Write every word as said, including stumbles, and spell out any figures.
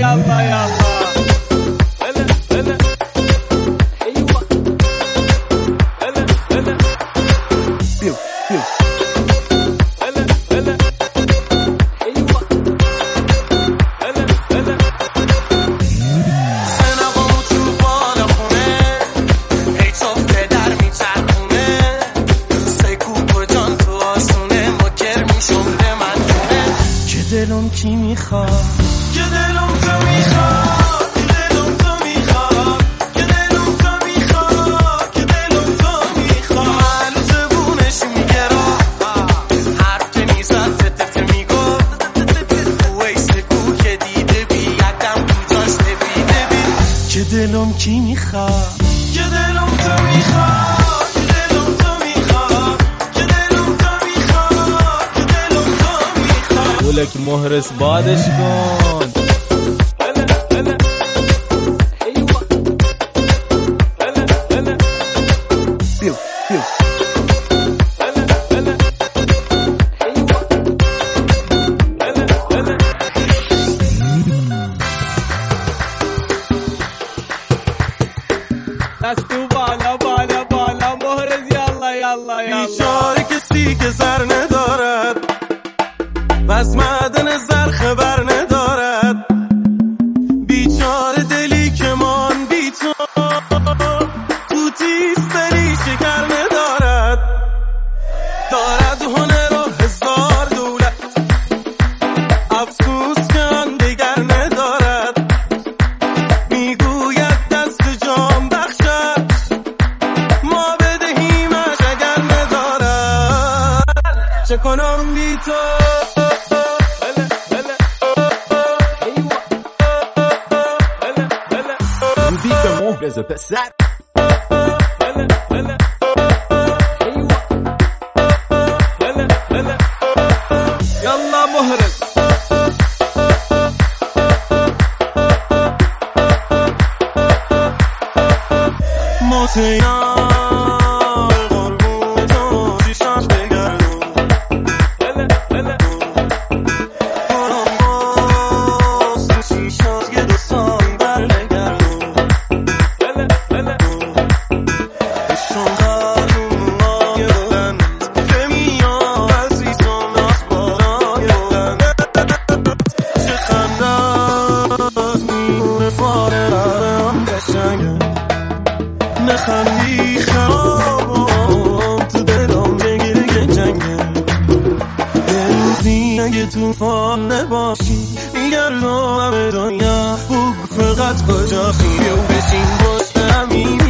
يلا يلا هلا هلا ايوه هلا هلا بيو بيو هلا هلا ايوه هلا هلا سنقامو تو بالا خونه هی صفته در میچرخونه سیکو کجان تو آسونه مکر میشم به من دونه که دلم کی میخواد که دلم تو میخواد که دلم تو میخواد که دلم تو میخواد که دلم تو میخواد هنو زبونش میگه را حرف که میزد تتت میگفت ویسه کو که دیده بی یکم تو جاش نبیده بی که دلم کی میخواد که دلم تو میخواد که دلم تو میخواد که دلم تو میخواد که دلم تو میخواد ولک مهرس بادش کن هلا هلا ايوه هلا هلا بيو بيو هلا هلا ايوه هلا هلا دستو بالا بالا بالا مهرز یالا یالا یالا بیچاره کسی که زر ندارد بس معدن زر خبر ندارد بیچاره دلی که من بی تو تو تیز دلی شکر ندارد دارد هنر و هزار دولت افسوس که آن دیگر ندارد میگوید دست جان بخشد ما بدهیمش اگر ندارد چه کنم بی تو هلا هلا ايوه هلا هلا موزیک مهرز پسر هلا هلا ايوه هلا هلا يلا مهرز موسیقی قربون تو چیشاش بگردم هلا هلا برام باز تو چیشاش یه دوستایی بر بگردم هلا هلا بشون قلبم آگه بلند که میام عزیزم ناز بالای بلند چه خنده از میونه فاره برام قشنگه نخندی خرابم تو دلم بگیره که جنگه یه روزی اگه توفان نباشی میگردم همه دنیا بگو فقط کجاشی بیو بشین پشت همین